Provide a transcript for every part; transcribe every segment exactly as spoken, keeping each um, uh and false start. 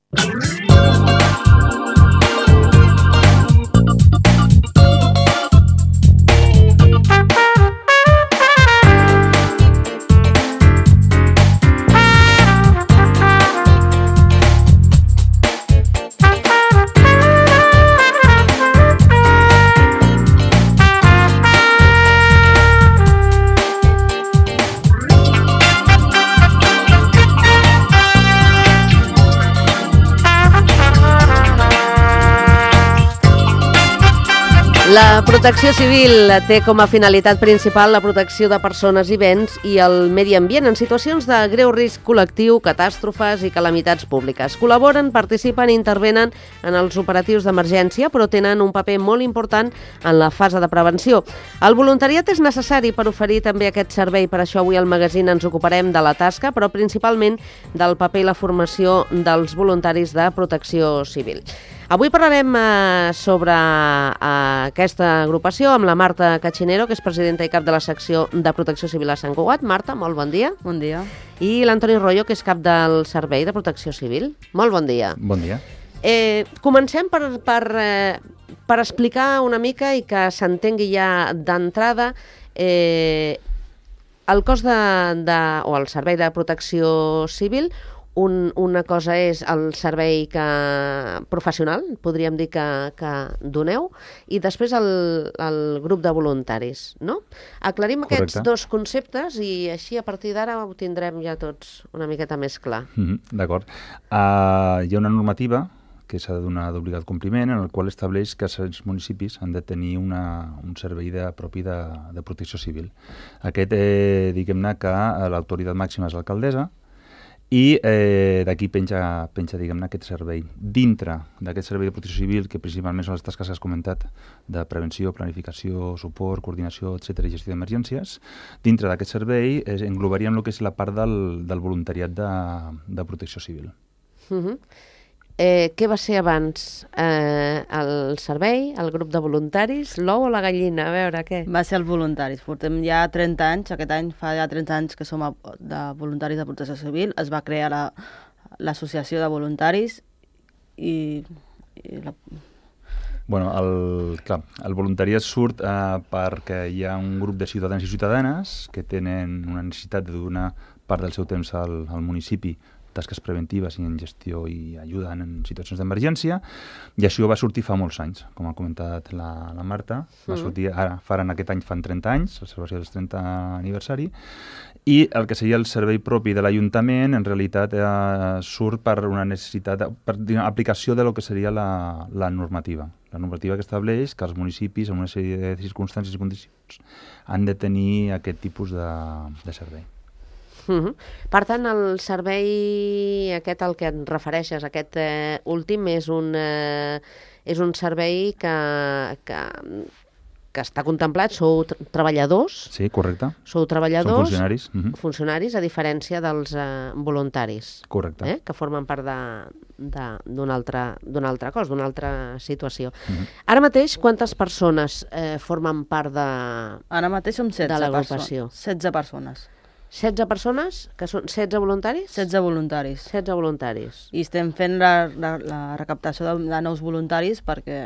La protecció civil té com a finalitat principal la protecció de persones i béns i el medi ambient en situacions de greu risc col·lectiu, catàstrofes i calamitats públiques. Col·laboren, participen i intervenen en els operatius d'emergència, però tenen un paper molt important en la fase de prevenció. El voluntariat és necessari per oferir també aquest servei, per això avui al magazín ens ocuparem de la tasca, però principalment del paper i la formació dels voluntaris de protecció civil. Avui parlarem eh, sobre eh, aquesta agrupació amb la Marta Cachinero, que és presidenta i cap de la secció de Protecció Civil a Sant Cugat. Marta, molt bon dia. Bon dia. I l'Antoni Royo, que és cap del Servei de Protecció Civil. Molt bon dia. Bon dia. Eh, comencem per, per, eh, per explicar una mica i que s'entengui ja d'entrada eh, el cos de, de, o el Servei de Protecció Civil. Un, una cosa és el servei que, professional, podríem dir que, que doneu, i després el, el grup de voluntaris, no? Aclarim Correcte. Aquests dos conceptes i així a partir d'ara ho tindrem ja tots una miqueta més clar. Mm-hmm, d'acord. Uh, hi ha una normativa que s'ha de donar d'obligat compliment, en el qual estableix que els municipis han de tenir una, un servei de, propi de, de protecció civil. Aquest, eh, diguem-ne que l'autoritat màxima és l'alcaldessa, i eh, d'aquí penja, penja diguem-ne, aquest servei. Dintre d'aquest servei de protecció civil, que principalment són les tasques que has comentat, de prevenció, planificació, suport, coordinació, etcètera, i gestió d'emergències, dintre d'aquest servei eh, englobaríem el que és la part del, del voluntariat de, de protecció civil. Uh-huh. Eh, què va ser abans? Eh, el servei, el grup de voluntaris, l'ou o la gallina? A veure, què? Va ser els voluntaris. Portem ja trenta anys, aquest any fa ja trenta anys que som a, de voluntaris de protecció civil. Es va crear la, l'associació de voluntaris i... i la... Bueno, el, clar, el voluntariat surt eh, perquè hi ha un grup de ciutadans i ciutadanes que tenen una necessitat de donar part del seu temps al, al municipi, tasques preventives i en gestió i ajuda en situacions d'emergència, i això va sortir fa molts anys, com ha comentat la, la Marta. Va sortir, ara faran aquest any, fan trenta anys, la celebració del trenta aniversari, i el que seria el servei propi de l'Ajuntament, en realitat, eh, surt per una necessitat, per una aplicació de lo que seria la, la normativa. La normativa que estableix que els municipis, en una sèrie de circumstàncies i condicions, han de tenir aquest tipus de, de servei. Uh-huh. Per tant, el servei aquest al que et refereixes, aquest eh, últim, és un, eh, és un servei que, que, que està contemplat, sou t- treballadors. Sí, correcte. Sou treballadors, Són funcionaris. Uh-huh. funcionaris, a diferència dels eh, voluntaris. Correcte. Eh, que formen part de, de, d'un, altre, d'un altre cos, d'una altra situació. Uh-huh. Ara mateix, quantes persones eh, formen part de, Ara mateix som setze de l'agrupació? persones. setze persones. setze persones, que són setze voluntaris? setze voluntaris. setze voluntaris. I estem fent la, la, la recaptació de, de nous voluntaris perquè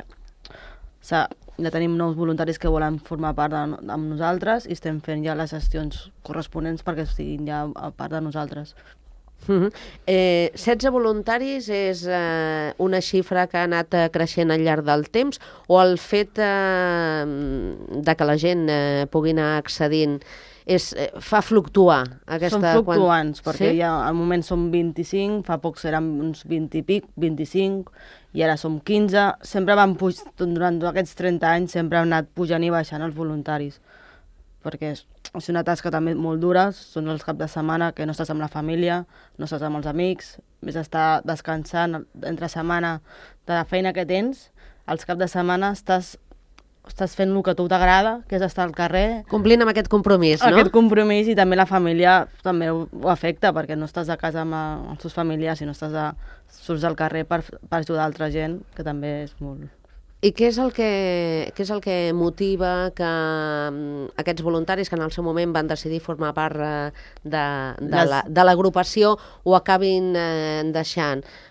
ja tenim nous voluntaris que volen formar part de, amb nosaltres i estem fent ja les gestions corresponents perquè estiguin ja a part de nosaltres. Uh-huh. eh, setze voluntaris és eh, una xifra que ha anat eh, creixent al llarg del temps, o el fet eh, de que la gent eh, pugui anar accedint és, eh, fa fluctuar aquesta... Són fluctuants, quan... perquè sí? ja al moment som vint-i-cinc, fa poc seran uns vint i pic, vint-i-cinc, i ara som quinze. Sempre van puj... durant aquests trenta anys sempre han anat pujant i baixant els voluntaris, perquè és, és una tasca també molt dura, són els caps de setmana que no estàs amb la família, no estàs amb els amics, més estar descansant entre setmana de la feina que tens, els caps de setmana estàs estàs fent el que a tu t'agrada, que és estar al carrer. Complint amb aquest compromís, no? Aquest compromís, i també la família també ho, ho afecta, perquè no estàs a casa amb, amb els teus familiars, sinó estàs a, surts al carrer per, per ajudar altra gent, que també és molt... I què és el que, què és el que motiva que um, aquests voluntaris que en el seu moment van decidir formar part uh, de, de, Les... la, de l'agrupació ho acabin uh, deixant?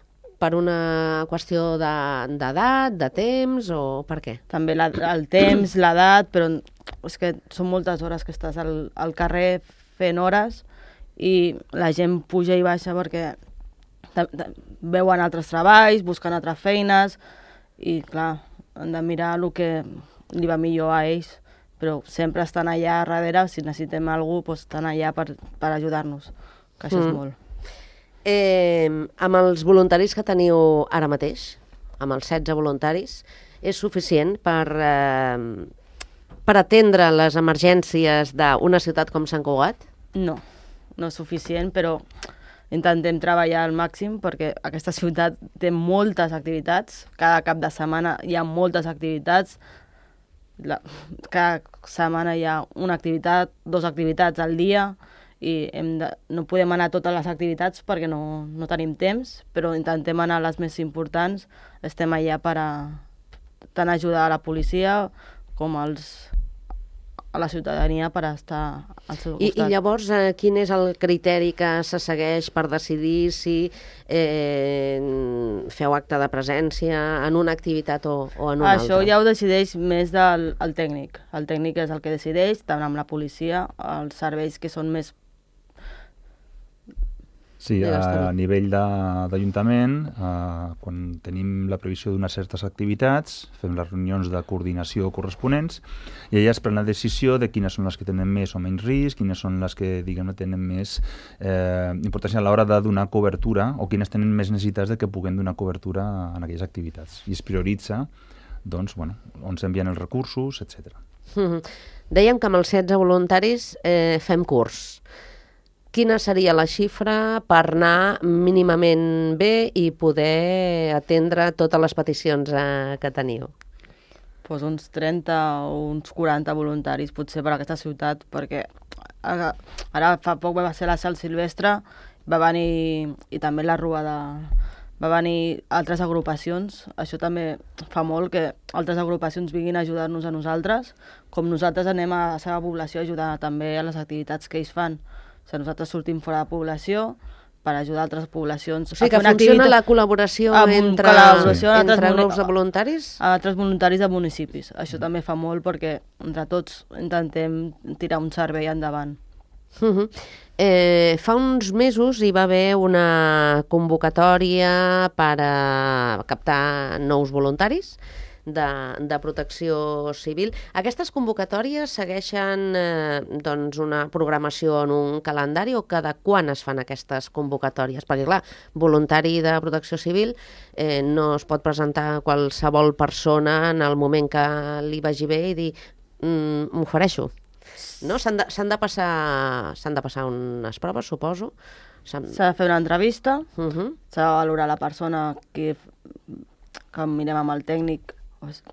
per una qüestió de- d'edat, de temps, o per què? També la, el temps, l'edat, però és que són moltes hores que estàs al, al carrer fent hores i la gent puja i baixa perquè ta- ta- veuen altres treballs, busquen altres feines i, clar, han de mirar el que li va millor a ells, però sempre estan allà darrere, si necessitem algú, doncs estan allà per, per ajudar-nos, que això Mm. és molt. Eh, amb els voluntaris que teniu ara mateix, amb els setze voluntaris, és suficient per, eh, per atendre les emergències d'una ciutat com Sant Cugat? No, no és suficient, però intentem treballar al màxim perquè aquesta ciutat té moltes activitats. Cada cap de setmana hi ha moltes activitats. La, cada setmana hi ha una activitat, dues activitats al dia i hem de, no podem anar a totes les activitats perquè no, no tenim temps, però intentem anar a les més importants. Estem allà per a, tant ajudar a la policia com als, a la ciutadania per estar al seu I, costat. I llavors, eh, quin és el criteri que se segueix per decidir si eh, feu acte de presència en una activitat o, o en una Això altra? ja ho decideix més del el tècnic. El tècnic és el que decideix, tant amb la policia, els serveis que són més... Sí, Digues, a Toni. nivell de- d'Ajuntament, eh, quan tenim la previsió d'unes certes activitats, fem les reunions de coordinació corresponents i allà es pren la decisió de quines són les que tenen més o menys risc, quines són les que, diguem-ne, tenen més eh, importància a l'hora de donar cobertura o quines tenen més necessitats de que puguem donar cobertura en aquelles activitats. I es prioritza, doncs, bueno, on s'envien els recursos, etcètera. Mhm. Dèiem que amb els setze voluntaris eh, fem curs. Quina seria la xifra per anar mínimament bé i poder atendre totes les peticions eh, que teniu? Pues uns trenta o uns quaranta voluntaris potser per a aquesta ciutat, perquè ara, ara fa poc va ser la Sal Silvestre, va venir i també la Rua de... va venir altres agrupacions. Això també fa molt que altres agrupacions vinguin a ajudar-nos a nosaltres, com nosaltres anem a la seva població a ajudar també a les activitats que ells fan. O sigui, nosaltres sortim fora de població per ajudar altres poblacions. O sigui a que fer una funciona activitat- la col·laboració amb entre, col·laboració amb entre altres muni- grups de voluntaris? a altres voluntaris de municipis. Això també fa molt perquè entre tots intentem tirar un servei endavant. Uh-huh. eh, fa uns mesos hi va haver una convocatòria per a captar nous voluntaris de, de protecció civil. Aquestes convocatòries segueixen eh, doncs una programació en un calendari o cada quan es fan aquestes convocatòries? Perquè, clar, voluntari de protecció civil eh, no es pot presentar qualsevol persona en el moment que li vagi bé i dir mm, m'ofereixo. No? S'han de, s'han de, passar, s'han de passar unes proves, suposo. S'han... S'ha de fer una entrevista, Uh -huh. s'ha de valorar la persona que, que mirem amb el tècnic. Els,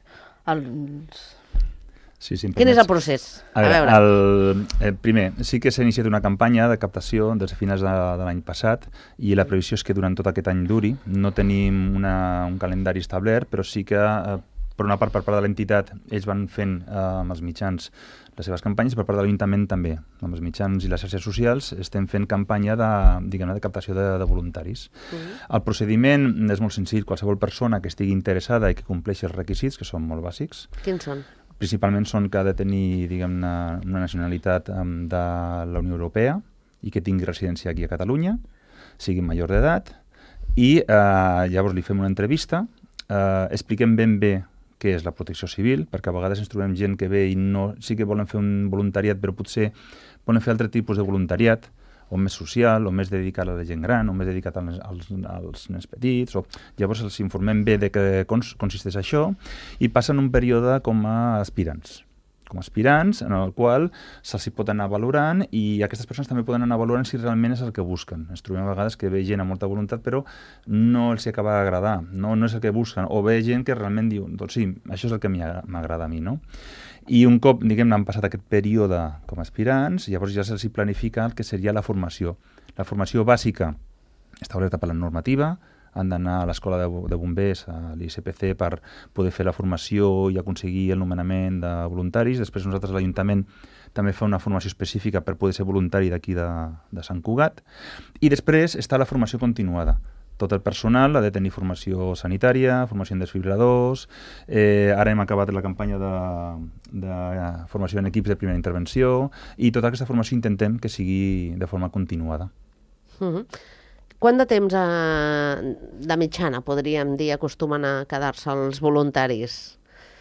Sí, sí, em Quin és el permets. procés? A veure, veure. el, eh, primer, sí que s'ha iniciat una campanya de captació des de finals de, de l'any passat i la previsió és que durant tot aquest any duri. No tenim una, un calendari establert, però sí que, eh, per una part, per part de l'entitat, ells van fent eh, amb els mitjans les seves campanyes, per part de l'Ajuntament també. Amb els mitjans i les xarxes socials estem fent campanya de, diguem-ne, de captació de, de voluntaris. Uh-huh. El procediment és molt senzill. Qualsevol persona que estigui interessada i que compleixi els requisits, que són molt bàsics, Quins són? principalment són que ha de tenir, diguem-ne, una nacionalitat um, de la Unió Europea i que tingui residència aquí a Catalunya, sigui major d'edat, i eh, llavors li fem una entrevista, eh, expliquem ben bé què és la protecció civil, perquè a vegades ens trobem gent que ve i no, sí que volen fer un voluntariat, però potser volen fer altre tipus de voluntariat, o més social, o més dedicat a la gent gran, o més dedicat als, als, als nens petits, o llavors els informem bé de què cons consisteix això, i passen un període com a aspirants, com a aspirants, en el qual se'ls hi pot anar valorant, i aquestes persones també poden anar valorant si realment és el que busquen. Ens trobem a vegades que ve gent amb molta voluntat, però no els hi acaba d'agradar, no, no és el que busquen, o ve gent que realment diu, doncs sí, això és el que m'agrada a mi, no? I un cop, diguem-ne, han passat aquest període com a aspirants, llavors ja se'ls planifica el que seria la formació. La formació bàsica està oberta per la normativa, han d'anar a l'escola de, de bombers, a l'I S P C, per poder fer la formació i aconseguir el nomenament de voluntaris. Després nosaltres a l'Ajuntament també fa una formació específica per poder ser voluntari d'aquí de, de Sant Cugat. I després està la formació continuada. tot el personal ha de tenir formació sanitària, formació en desfibriladors, eh, ara hem acabat la campanya de, de formació en equips de primera intervenció i tota aquesta formació intentem que sigui de forma continuada. Uh-huh. Quant de temps a, de mitjana, podríem dir, acostumen a quedar-se els voluntaris?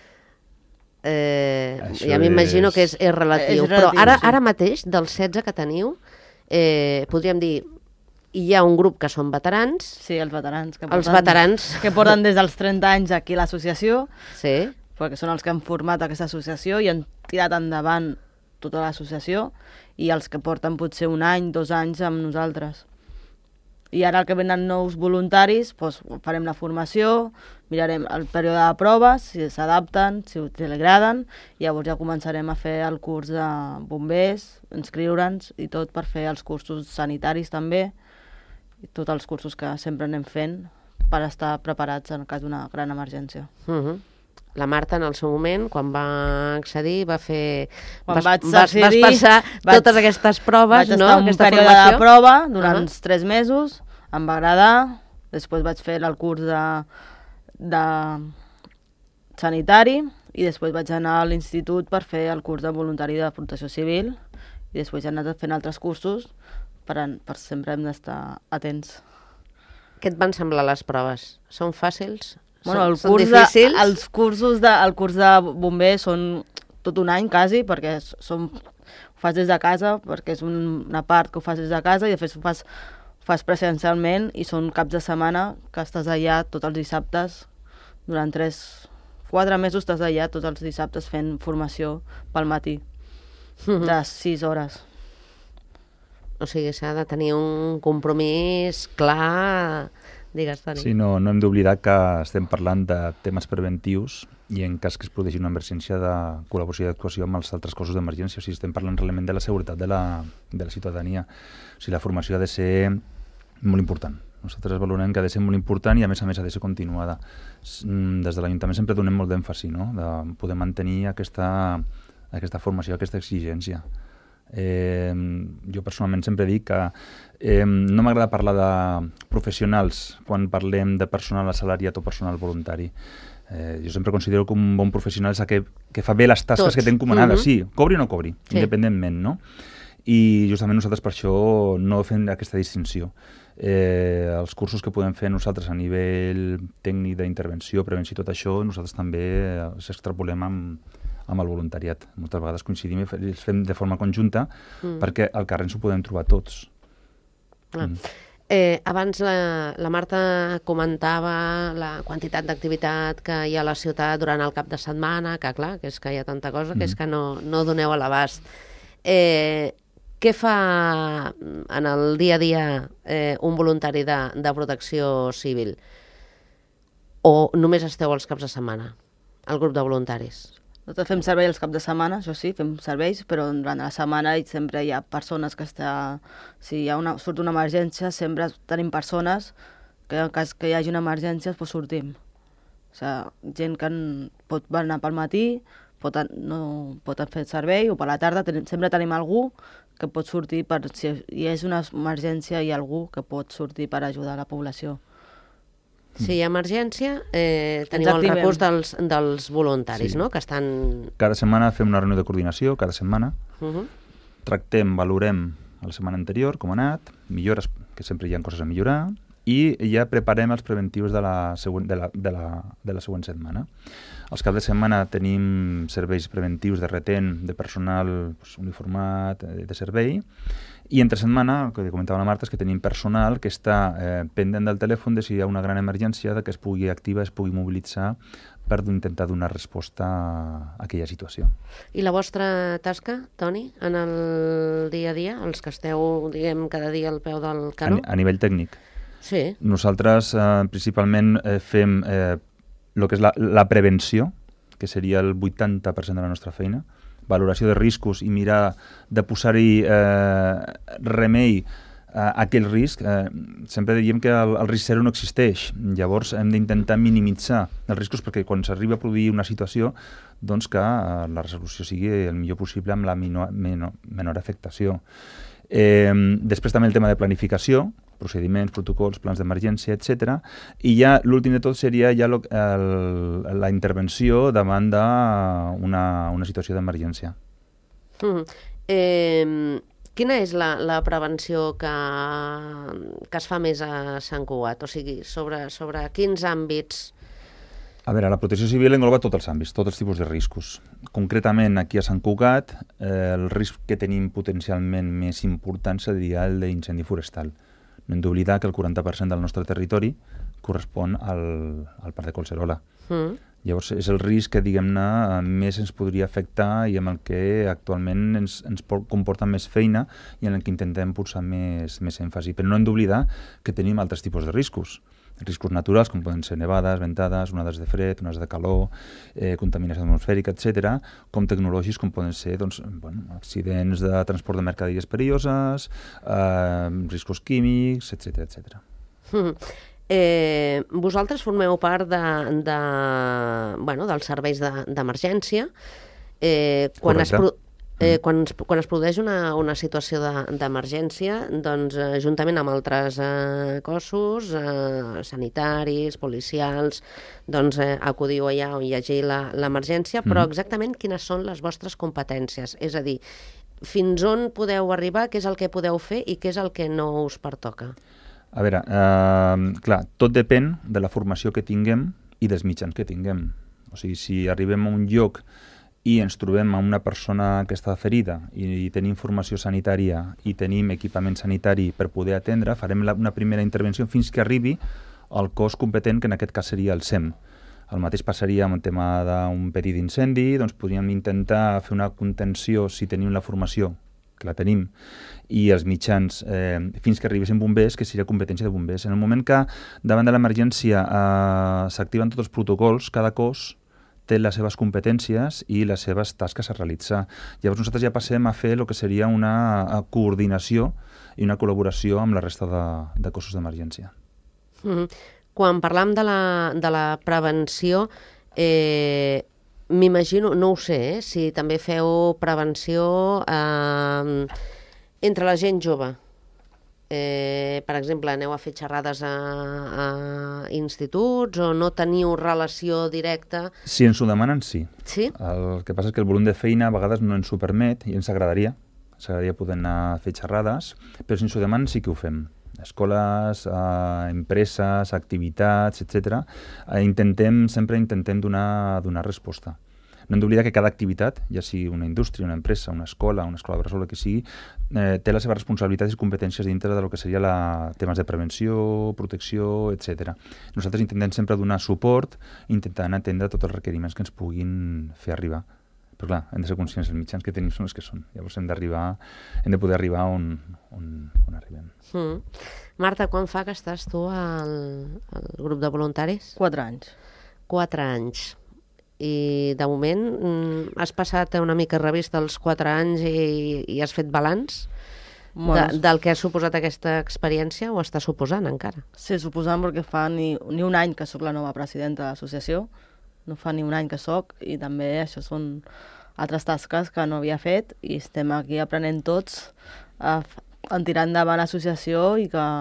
Eh, ja m'imagino és... que és, és, relatiu, és relatiu, però ara, sí. ara mateix, dels setze que teniu, eh, podríem dir, hi ha un grup que són veterans. Sí, els veterans. Que porten, els veterans. Que porten des dels trenta anys aquí a l'associació, sí. perquè són els que han format aquesta associació i han tirat endavant tota l'associació, i els que porten potser un any, dos anys amb nosaltres. I ara que venen nous voluntaris, doncs farem la formació, mirarem el període de proves, si s'adapten, si els agraden, i llavors ja començarem a fer el curs de bombers, inscriure'ns i tot per fer els cursos sanitaris també, i tots els cursos que sempre anem fent per estar preparats en cas d'una gran emergència. Uh-huh. La Marta, en el seu moment, quan va accedir, va fer... Quan vas, vaig vas, accedir, vas passar vaig, totes aquestes proves, vaig no? Vaig estar un Aquesta període formació. de prova durant uh-huh. tres mesos, em va agradar, després vaig fer el curs de, de sanitari i després vaig anar a l'institut per fer el curs de voluntari de protecció civil i després he anat fent altres cursos per, per sempre hem d'estar atents. Què et van semblar les proves? Són fàcils? Bueno, el són curs difícils? De, els cursos de, el curs de bomber són tot un any, quasi, perquè són, ho fas des de casa, perquè és un, una part que ho fas des de casa i després ho fas, ho fas presencialment i són caps de setmana que estàs allà tots els dissabtes, durant tres, quatre mesos estàs allà tots els dissabtes fent formació pel matí, de sis hores. O sigui, s'ha de tenir un compromís clar. Digues, Toni. Sí, no, no hem d'oblidar que estem parlant de temes preventius i en cas que es produeixi una emergència de col·laboració i d'actuació amb els altres cossos d'emergència. O sigui, estem parlant realment de la seguretat de la, de la ciutadania. O sigui, la formació ha de ser molt important. Nosaltres valorem que ha de ser molt important i a més a més ha de ser continuada. Des de l'Ajuntament sempre donem molt d'èmfasi, no?, de poder mantenir aquesta, aquesta formació, aquesta exigència. Eh, jo personalment sempre dic que eh, no m'agrada parlar de professionals quan parlem de personal assalariat o personal voluntari. Eh, jo sempre considero que un bon professional és aquell que fa bé les tasques Tots. que té encomanades, uh-huh. sí, cobri o no cobri, sí. independentment, no? I justament nosaltres per això no fem aquesta distinció. Eh, els cursos que podem fer nosaltres a nivell tècnic d'intervenció, prevenció i tot això, nosaltres també els extrapolem amb amb el voluntariat. Moltes vegades coincidim i els fem de forma conjunta mm. perquè al carrer ens ho podem trobar tots. Ah. Mm. Eh, abans la, la Marta comentava la quantitat d'activitat que hi ha a la ciutat durant el cap de setmana, que clar, que és que hi ha tanta cosa que mm. és que no, no doneu a l'abast. Eh, què fa en el dia a dia eh, un voluntari de, de protecció civil? O només esteu els caps de setmana, el grup de voluntaris? Nosaltres fem servei els caps de setmana, això sí, fem serveis, però durant la setmana sempre hi ha persones que està... Si hi ha una, surt una emergència, sempre tenim persones que en cas que hi hagi una emergència doncs sortim. O sigui, gent que pot anar pel matí, pot, no, pot fer servei, o per la tarda ten, sempre tenim algú que pot sortir, per, si hi ha una emergència hi ha algú que pot sortir per ajudar la població. Si hi ha emergència, eh, teniu el recurs dels, dels voluntaris, sí. no?, que estan... Cada setmana fem una reunió de coordinació, cada setmana. Uh-huh. Tractem, valorem la setmana anterior, com ha anat, millores, que sempre hi ha coses a millorar, i ja preparem els preventius de la següent, de la, de la, de la següent setmana. Els caps de setmana tenim serveis preventius de retén de personal pues, uniformat, de, de servei, i entre setmana, el que comentava la Marta, és que tenim personal que està eh, pendent del telèfon de si hi ha una gran emergència, de que es pugui activar, es pugui mobilitzar per intentar donar resposta a aquella situació. I la vostra tasca, Toni, en el dia a dia, els que esteu, diguem, cada dia al peu del canó? A, a nivell tècnic? Sí. Nosaltres eh, principalment eh, fem eh, el que és la, la prevenció, que seria el vuitanta per cent de la nostra feina, valoració de riscos i mirar de posar-hi eh, remei a aquell risc. Eh, sempre diríem que el, el risc zero no existeix. Llavors hem d'intentar minimitzar els riscos perquè quan s'arriba a produir una situació doncs que eh, la resolució sigui el millor possible amb la menor, menor, menor afectació. Eh, després també el tema de planificació, procediments, protocols, plans d'emergència, etcètera. I ja l'últim de tot seria ja lo, el, la intervenció davant d'una una situació d'emergència. Mm. Eh, quina és la, la prevenció que, que es fa més a Sant Cugat? O sigui, sobre, sobre quins àmbits? A veure, la protecció civil engloba tots els àmbits, tots els tipus de riscos. Concretament, aquí a Sant Cugat, eh, el risc que tenim potencialment més important seria el d'incendi forestal. No hem d'oblidar que el quaranta per cent del nostre territori correspon al, al Parc de Collserola. Mm. Llavors, és el risc que, diguem-ne, més ens podria afectar i amb el que actualment ens, ens comporta més feina i en el que intentem posar més, més èmfasi. Però no hem d'oblidar que tenim altres tipus de riscos. Riscos naturals, com poden ser nevades, ventades, onades de fred, onades de calor, eh, contaminació atmosfèrica, etcètera, com tecnològics, com poden ser doncs, bueno, accidents de transport de mercaderies perilloses, eh, riscos químics, etcètera, etcètera. Mm. Eh, vosaltres formeu part de, de, bueno, dels serveis d'emergència. De, eh, quan es pro Eh, quan, es, quan es produeix una, una situació d'emergència, de, doncs, eh, juntament amb altres eh, cossos, eh, sanitaris, policials, doncs eh, acudiu allà on hi hagi l'emergència, però exactament quines són les vostres competències? És a dir, fins on podeu arribar, què és el que podeu fer i què és el que no us pertoca? A veure, eh, clar, tot depèn de la formació que tinguem i dels mitjans que tinguem. O sigui, si arribem a un lloc i ens trobem amb una persona que està ferida i tenim formació sanitària i tenim equipament sanitari per poder atendre, farem la, una primera intervenció fins que arribi al cos competent, que en aquest cas seria el S E M. El mateix passaria amb el tema d'un petit incendi, doncs podríem intentar fer una contenció si tenim la formació, que la tenim, i els mitjans eh, fins que arribessin bombers, que seria competència de bombers. En el moment que davant de l'emergència eh, s'activen tots els protocols, cada cos té les seves competències i les seves tasques a realitzar. Llavors nosaltres ja passem a fer el que seria una coordinació i una col·laboració amb la resta de, de cossos d'emergència. Mm-hmm. Quan parlam de la, de la prevenció, eh, m'imagino, no ho sé, eh, si també feu prevenció eh, entre la gent jove. Eh, per exemple, aneu a fer xerrades a, a instituts o no teniu relació directa? Si ens ho demanen, sí. Sí? El que passa és que el volum de feina a vegades no ens ho permet i ens agradaria. Ens agradaria poder anar a fer xerrades, però si ens ho demanen sí que ho fem. Escoles, eh, empreses, activitats, etcètera. Eh, intentem, sempre intentem donar, donar resposta. No hem d'oblidar que cada activitat, ja sigui una indústria, una empresa, una escola, una escola bressol, el que sigui, eh, té les seves responsabilitats i competències dintre del que seria la, temes de prevenció, protecció, etcètera. Nosaltres intentem sempre donar suport, intentant atendre tots els requeriments que ens puguin fer arribar. Però clar, hem de ser conscients, els mitjans que tenim són els que són. Llavors hem d'arribar, hem de poder arribar on, on, on arribem. Mm. Marta, quan fa que estàs tu al, al grup de voluntaris? Quatre anys. Quatre anys. I de moment has passat una mica revista els quatre anys i, i has fet balanç de, del que ha suposat aquesta experiència o està suposant encara? Sí, suposant perquè fa ni, ni un any que sóc la nova presidenta de l'associació, no fa ni un any que sóc i també això són altres tasques que no havia fet i estem aquí aprenent tots a, a tirar endavant l'associació i que,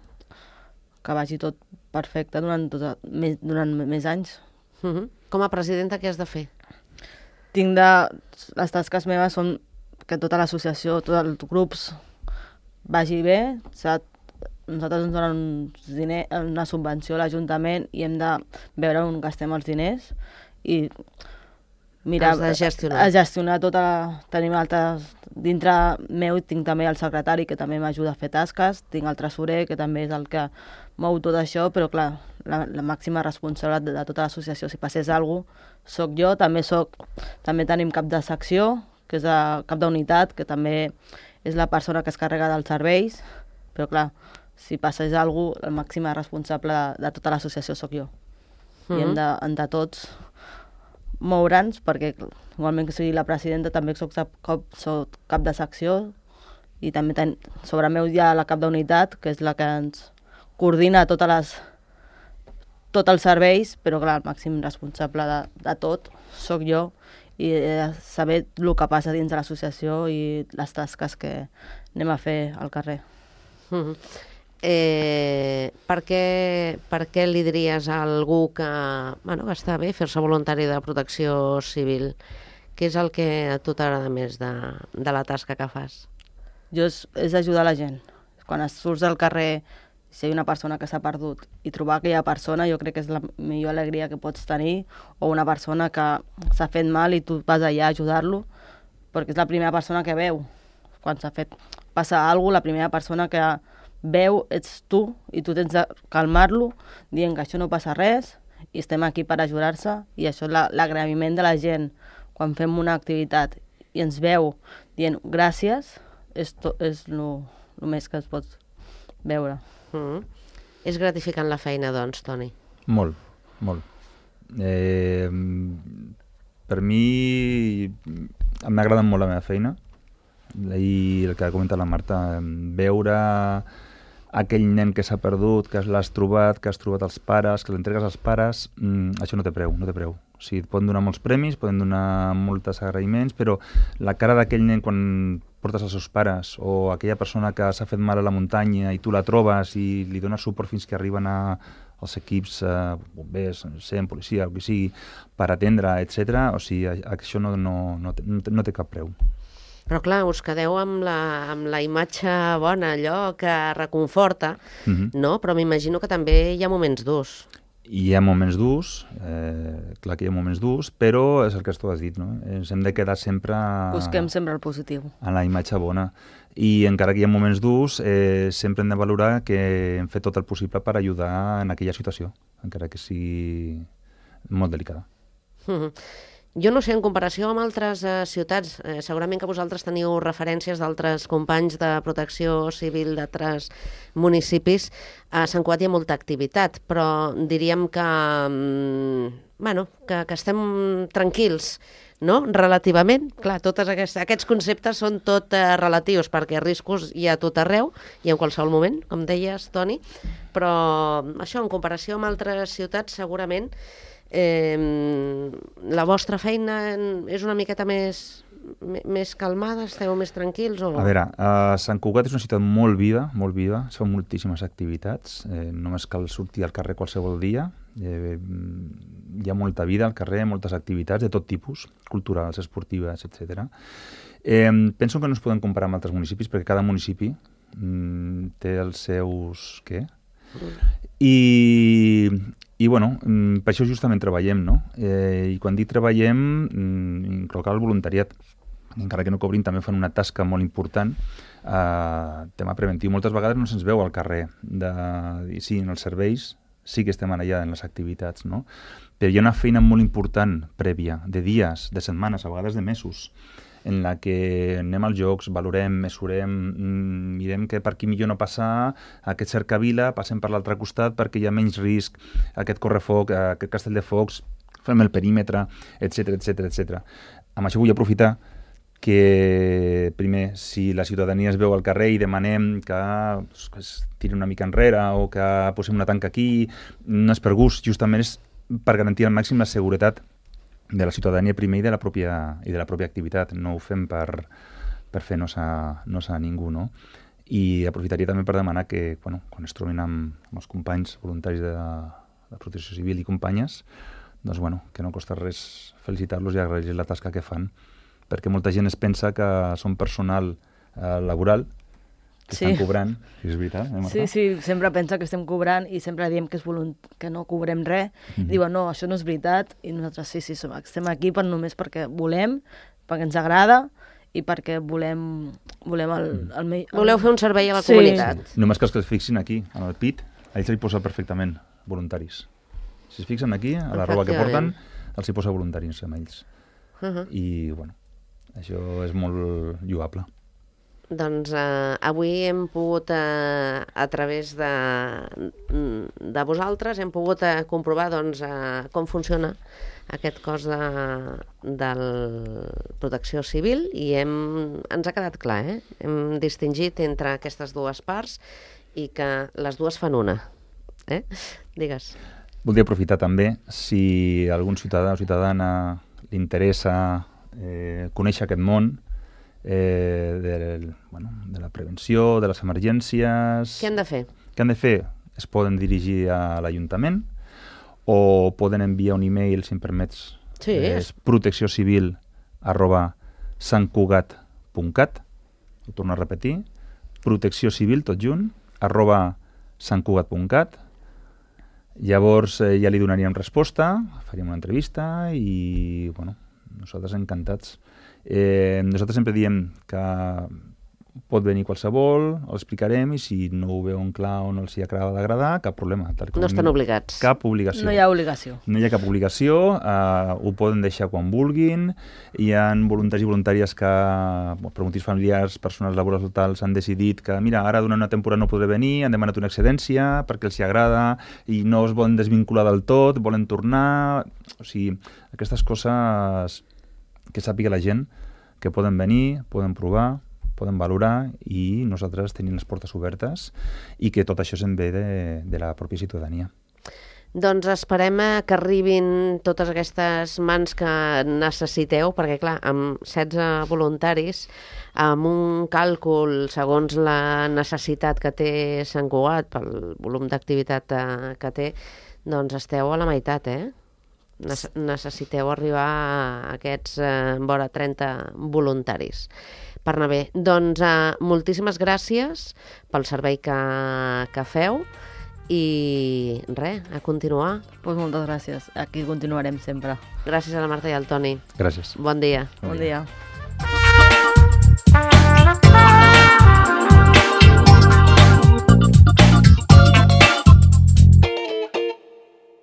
que vagi tot perfecte durant, tot, més, durant més anys. Uh-huh. Com a presidenta, què has de fer? Tinc de... Les tasques meves són que tota l'associació, tots els grups vagi bé. Nosaltres ens donen uns diners, una subvenció a l'Ajuntament i hem de veure on gastem els diners i mirar... Has de gestionar. A gestionar tota... Tenim altres... Dintre meu tinc també el secretari que també m'ajuda a fer tasques, tinc el tresorer que també és el que mou tot això, però clar, la, la màxima responsabilitat de, de tota l'associació, si passés alguna cosa, soc jo, també soc, també tenim cap de secció, que és el cap d'unitat, que també és la persona que es carrega dels serveis, però clar, si passés alguna cosa, el màxim responsable de, de tota l'associació soc jo. Mm-hmm. I hem de, hem de tots moure'ns, perquè igualment que sigui la presidenta també soc cap, soc cap de secció i també ten, sobre meu hi ha la cap d'unitat, que és la que ens coordina totes les, tots els serveis, però clar, el màxim responsable de, de tot soc jo i eh, saber el que passa dins de l'associació i les tasques que anem a fer al carrer. Mm-hmm. eh, per, què, per què li diries a algú que, bueno, que està bé fer-se voluntari de protecció civil? Què és el que a tu t'agrada més de, de la tasca que fas? Jo és, és ajudar la gent. Quan surts al carrer, si hi ha una persona que s'ha perdut i trobar aquella persona, jo crec que és la millor alegria que pots tenir, o una persona que s'ha fet mal i tu vas allà a ajudar-lo, perquè és la primera persona que veu. Quan s'ha fet passar alguna cosa, la primera persona que veu ets tu, i tu tens de calmar-lo, dient que això no passa res, i estem aquí per ajudar-se, i això és l'agraïment de la gent. Quan fem una activitat i ens veu dient gràcies, és el més que es pot veure. Mm. És gratificant la feina, doncs, Toni? Molt, molt. Eh, per mi m'agrada molt la meva feina, i el que ha comentat la Marta, veure aquell nen que s'ha perdut, que l'has trobat, que has trobat els pares, que l'entregues als pares, mm, això no té preu, no té preu. O sigui, et poden donar molts premis, poden donar moltes agraïments, però la cara d'aquell nen quan portes els seus pares, o aquella persona que s'ha fet mal a la muntanya i tu la trobes i li dones suport fins que arriben a, als equips, eh, bombers, no sé, policia, el que sigui, per atendre, etcètera. O sigui, això no, no, no, té, no té cap preu. Però clar, us quedeu amb la, amb la imatge bona, allò que reconforta, mm-hmm. no? Però m'imagino que també hi ha moments durs. Hi ha moments durs, eh, clar que hi ha moments durs, però és el que tu has dit, no? Ens hem de quedar sempre... Busquem sempre el positiu. En la imatge bona. I encara que hi ha moments durs, eh, sempre hem de valorar que hem fet tot el possible per ajudar en aquella situació, encara que sigui molt delicada. Mm-hmm. Jo no sé, en comparació amb altres eh, ciutats, eh, segurament que vosaltres teniu referències d'altres companys de protecció civil d'altres municipis. A Sant Cugat hi ha molta activitat, però diríem que, mm, bueno, que, que estem tranquils, no? Relativament. Clar, tots aquests, aquests conceptes són tot eh, relatius, perquè riscos hi ha a tot arreu i en qualsevol moment, com deies, Toni, però això, en comparació amb altres ciutats, segurament Eh, la vostra feina és una miqueta més, més calmada, esteu més tranquils? O... A veure, uh, Sant Cugat és una ciutat molt viva, molt viva, són moltíssimes activitats, eh, només cal sortir al carrer qualsevol dia, eh, hi ha molta vida al carrer, moltes activitats de tot tipus, culturals, esportives, etcètera. Eh, penso que no es poden comparar amb altres municipis, perquè cada municipi mm, té els seus... què? I, i bueno, per això justament treballem, no? Eh, I quan dic treballem, inclou el voluntariat, encara que no cobrin, també fan una tasca molt important, eh, tema preventiu. Moltes vegades no se'ns veu al carrer, de, i sí, en els serveis sí que estem allà en les activitats, no? Però hi ha una feina molt important prèvia, de dies, de setmanes, a vegades de mesos, en la que anem als jocs, valorem, mesurem, mirem que per aquí millor no passar, aquest cercavila, passem per l'altre costat perquè hi ha menys risc, aquest correfoc, aquest castell de focs, fem el perímetre, etcètera, etcètera, etcètera. Amb això vull aprofitar que, primer, si la ciutadania es veu al carrer i demanem que, que es tiri una mica enrere o que posem una tanca aquí, no és per gust, justament és per garantir al màxim la seguretat de la ciutadania primer i de la pròpia, i de la pròpia activitat. No ho fem per, per fer nosa no a ningú, no? I aprofitaria també per demanar que, bueno, quan es trobin amb, amb els companys voluntaris de, de Protecció Civil i companyes, doncs, bueno, que no costa res felicitar-los i agrair la tasca que fan, perquè molta gent es pensa que són personal eh, laboral, que sí. Estan cobrant, si és veritat, eh, Marta? Sí, sí, sempre pensa que estem cobrant i sempre diem que, és volunt que no cobrem res. Mm-hmm. Diuen, no, això no és veritat, i nosaltres sí, sí, som, estem aquí per només perquè volem, perquè ens agrada i perquè volem... volem el, el, el... Voleu fer un servei a la sí. comunitat. Sí. Només que els que es fixin aquí, en el pit, a ells hi posa perfectament voluntaris. Si es fixen aquí, a la roba que porten, els hi posa voluntaris amb ells. Uh-huh. I, bueno, això és molt lloable. Doncs eh, avui hem pogut, eh, a través de, de vosaltres, hem pogut eh, comprovar doncs, eh, com funciona aquest cos de, de protecció civil i hem, ens ha quedat clar, eh? Hem distingit entre aquestes dues parts i que les dues fan una. Eh? Digues. Voldria aprofitar també, si algun ciutadà o ciutadana li interessa eh, conèixer aquest món, Eh, de, bueno, de la prevenció, de les emergències... Què han de fer? Què han de fer? Es poden dirigir a l'Ajuntament o poden enviar un e-mail, si em permets, Sí. és protecciocivil arroba santcugat punt cat, ho torno a repetir, protecciocivil, tot junt, arroba santcugat punt cat. Llavors eh, ja li donaríem resposta, faríem una entrevista i, bueno, nosaltres encantats. Eh, nosaltres sempre diem que pot venir qualsevol, l'explicarem i si no ho veuen clar o no els hi acaba d'agradar, cap problema. Tal com No estan obligats. Cap obligació. No hi ha obligació. No hi ha cap obligació, eh, ho poden deixar quan vulguin. Hi ha voluntaris i voluntàries que, bueno, per motius familiars, personals laborals o tals, han decidit que, mira, ara durant una temporada no podré venir, han demanat una excedència perquè els hi agrada i no es volen desvincular del tot, volen tornar... O sigui, aquestes coses que sàpiga la gent que poden venir, poden provar, poden valorar i nosaltres tenim les portes obertes i que tot això se'n ve de, de la pròpia ciutadania. Doncs esperem que arribin totes aquestes mans que necessiteu, perquè clar, amb setze voluntaris, amb un càlcul segons la necessitat que té Sant Cugat, pel volum d'activitat que té, doncs esteu a la meitat, eh? Necessiteu arribar a aquests eh, vora trenta voluntaris per anar bé. Doncs eh, moltíssimes gràcies pel servei que, que feu i res, a continuar. Pues moltes gràcies. Aquí continuarem sempre. Gràcies a la Marta i al Toni. Gràcies. Bon dia. Bon dia.